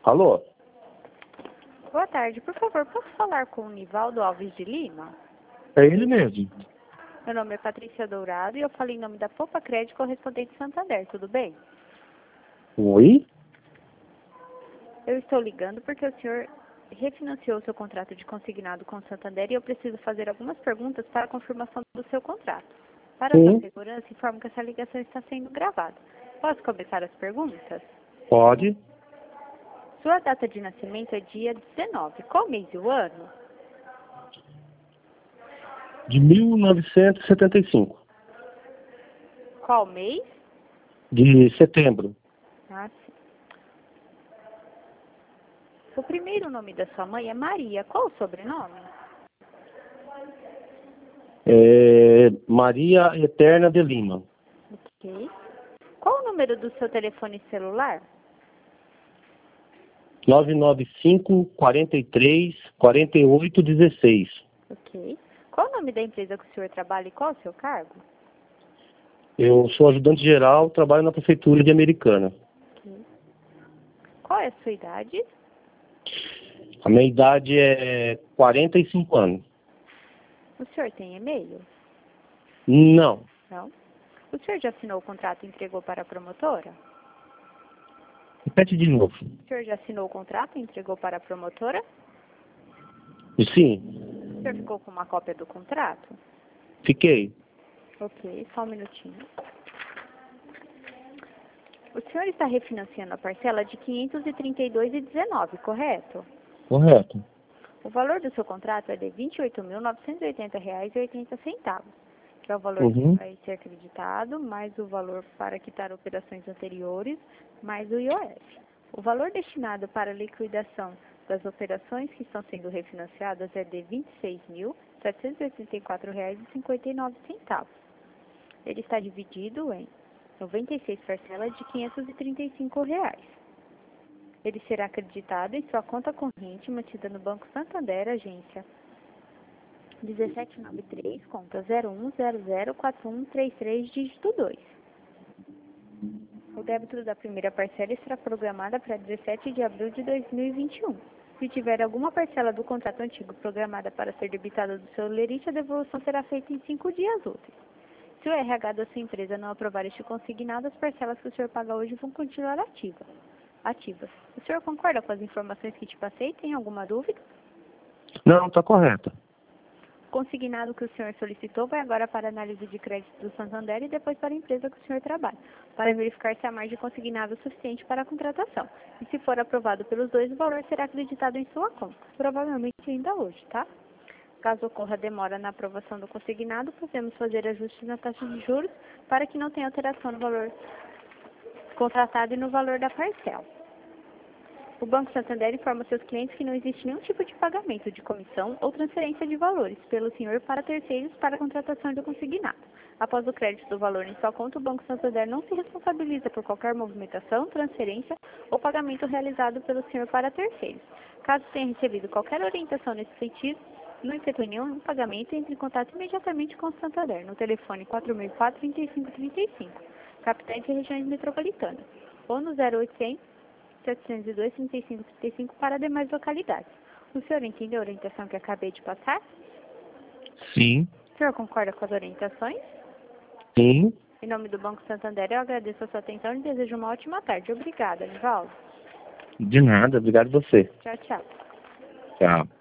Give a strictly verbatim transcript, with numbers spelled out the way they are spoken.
Alô? Boa tarde, por favor, posso falar com o Nivaldo Alves de Lima? É ele mesmo. Meu nome é Patrícia Dourado e eu falo em nome da Poupa Crédito Correspondente Santander, tudo bem? Oi? Eu estou ligando porque o senhor refinanciou seu contrato de consignado com o Santander e eu preciso fazer algumas perguntas para a confirmação do seu contrato. Para a sua Sim. segurança, informo que essa ligação está sendo gravada. Posso começar as perguntas? Pode. Sua data de nascimento é dia dezenove. Qual mês e o ano? De mil novecentos e setenta e cinco. Qual mês? De setembro. Ah, sim. O primeiro nome da sua mãe é Maria. Qual o sobrenome? É Maria Eterna de Lima. Ok. Qual o número do seu telefone celular? nove nove cinco, quarenta e três, quarenta e oito, dezesseis. Ok. Qual o nome da empresa que o senhor trabalha e qual o seu cargo? Eu sou ajudante geral, trabalho na prefeitura de Americana. Ok. Qual é a sua idade? A minha idade é quarenta e cinco anos. O senhor tem e-mail? Não. Não. O senhor já assinou o contrato e entregou para a promotora? Repete de novo. O senhor já assinou o contrato e entregou para a promotora? Sim. O senhor ficou com uma cópia do contrato? Fiquei. Ok, só um minutinho. O senhor está refinanciando a parcela de quinhentos e trinta e dois reais e dezenove, correto? Correto. O valor do seu contrato é de vinte e oito mil, novecentos e oitenta reais e oitenta centavos, que é o valor Uhum. que vai ser acreditado, mais o valor para quitar operações anteriores, mais o I O F. O valor destinado para a liquidação das operações que estão sendo refinanciadas é de vinte e seis mil, setecentos e oitenta e quatro reais e cinquenta e nove centavos. Ele está dividido em noventa e seis parcelas de quinhentos e trinta e cinco reais. Ele será acreditado em sua conta corrente mantida no Banco Santander, agência dezessete nove três, conta zero um zero zero quatro um três três, dígito dois. O débito da primeira parcela será programada para dezessete de abril de dois mil e vinte e um. Se tiver alguma parcela do contrato antigo programada para ser debitada do seu lerite, a devolução será feita em cinco dias úteis. Se o R H da sua empresa não aprovar este consignado, as parcelas que o senhor paga hoje vão continuar ativas. ativas. O senhor concorda com as informações que te passei? Tem alguma dúvida? Não, tá correto. O consignado que o senhor solicitou vai agora para a análise de crédito do Santander e depois para a empresa que o senhor trabalha, para verificar se há margem consignável suficiente para a contratação. E se for aprovado pelos dois, o valor será acreditado em sua conta, provavelmente ainda hoje, tá? Caso ocorra demora na aprovação do consignado, podemos fazer ajustes na taxa de juros para que não tenha alteração no valor contratado e no valor da parcela. O Banco Santander informa seus clientes que não existe nenhum tipo de pagamento de comissão ou transferência de valores pelo senhor para terceiros para a contratação do consignado. Após o crédito do valor em sua conta, o Banco Santander não se responsabiliza por qualquer movimentação, transferência ou pagamento realizado pelo senhor para terceiros. Caso tenha recebido qualquer orientação nesse sentido, não efetue nenhum pagamento, entre em contato imediatamente com o Santander no telefone quatro mil e quatro, trinta e cinco trinta e cinco, capitais e regiões metropolitanas, ou no zero oitocentos, setecentos e dois, trinta e cinco trinta e cinco para demais localidades. O senhor entendeu a orientação que acabei de passar? Sim. O senhor concorda com as orientações? Sim. Em nome do Banco Santander, eu agradeço a sua atenção e desejo uma ótima tarde. Obrigada, Nivaldo. De nada. Obrigado a você. Tchau, tchau. Tchau.